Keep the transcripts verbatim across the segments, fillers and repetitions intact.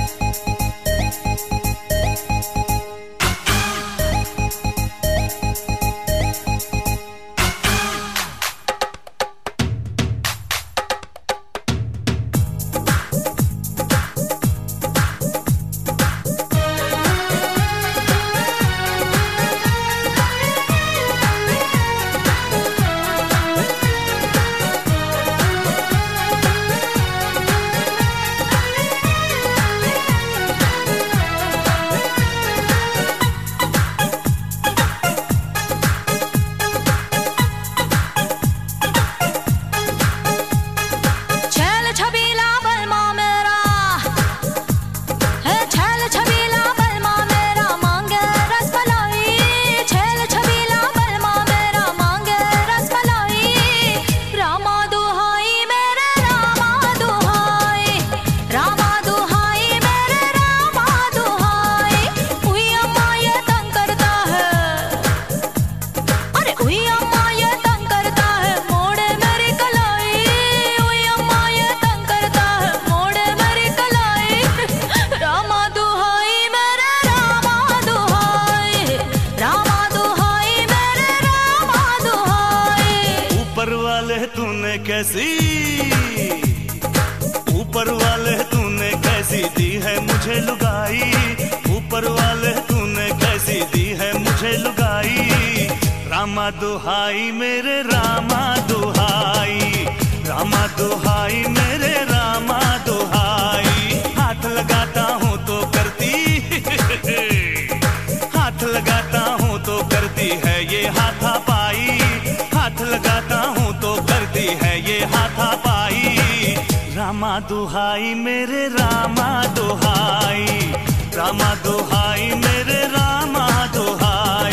कैसी ऊपर वाले तूने कैसी दी है मुझे लुगाई, ऊपर वाले तूने कैसी दी है मुझे लुगाई। रामा दुहाई मेरे रामा दुहाई, रामा दुहाई मेरे रामा दुहाई। हाथ लगाता हूँ तो करती हाथ लगाता हूँ तो करती है ये हाथापाई, हाथ लगाता हूँ तो करती है ये हाथापाई। रामा दुहाई मेरे रामा दुहाई, रामा दुहाई मेरे रामा दुहाई।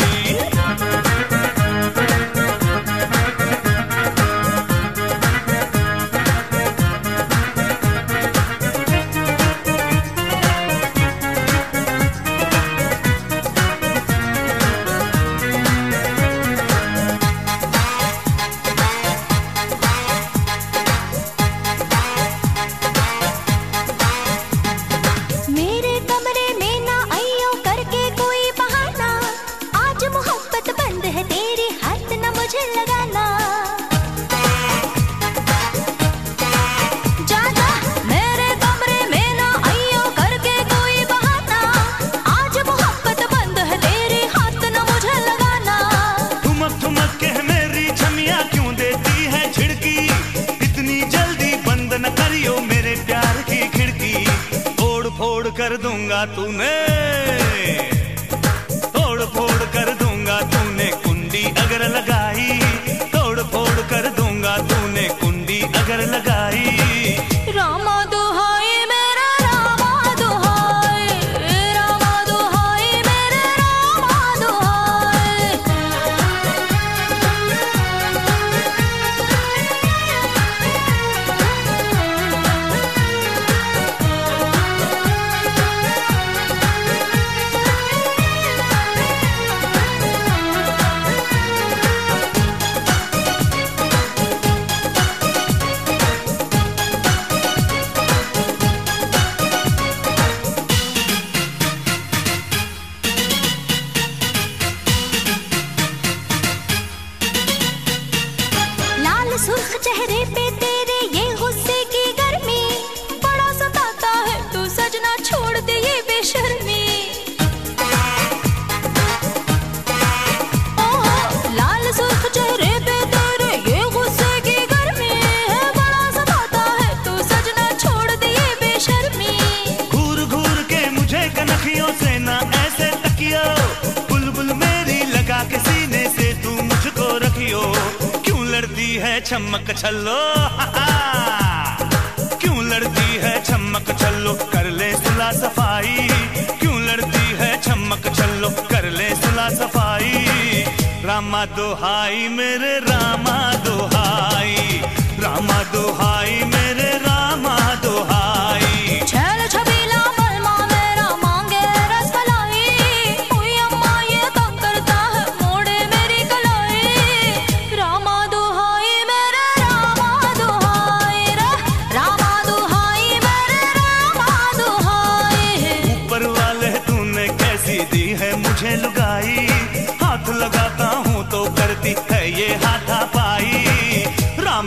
कर दूंगा तूने तोड़ फोड़ कर दूंगा तूने कुंडी अगर लगाई, तोड़ फोड़ कर दूंगा तूने कुंडी अगर लगाई। रामा दुहाई मेरा रामा दुहाई, रामा दुहाई मेरे रामा दुहाई। सुर्ख चेहरे पे तेरे ये गुस्से की गर्मी, बड़ा सताता है तू सजना छोड़ दे ये बेशर्मी। ओह लाल सुर्ख चेहरे पे तेरे ये गुस्से की गर्मी है, बड़ा सताता है तू सजना छोड़ दे ये बेशर्मी। घूर घूर के मुझे कनखियों से ना ऐसे तकियो, बुलबुल मेरी लगा के सीने से तू मुझको रखियो। लड़ती है चमक छल्लो क्यों लड़ती है चमक छल्लो, कर ले सुलह सफाई। क्यों लड़ती है चमक छल्लो, कर ले सुलह सफाई। रामा दुहाई मेरे रामा दुहाई, रामा दुहाई मेरे रामा दुहाई। छल छबीला बलमा मेरा मांगे रसमलाई, कोई अम्मा ये तंग करता है मोड़े मेरी कलाई। रामा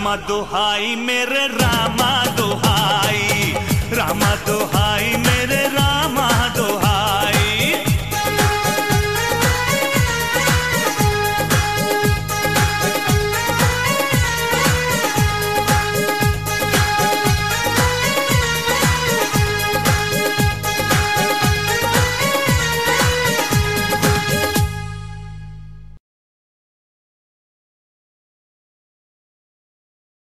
रामा दुहाई मेरे रामा दुहाई, रामा दुहाई मेरे रामा दुहाई।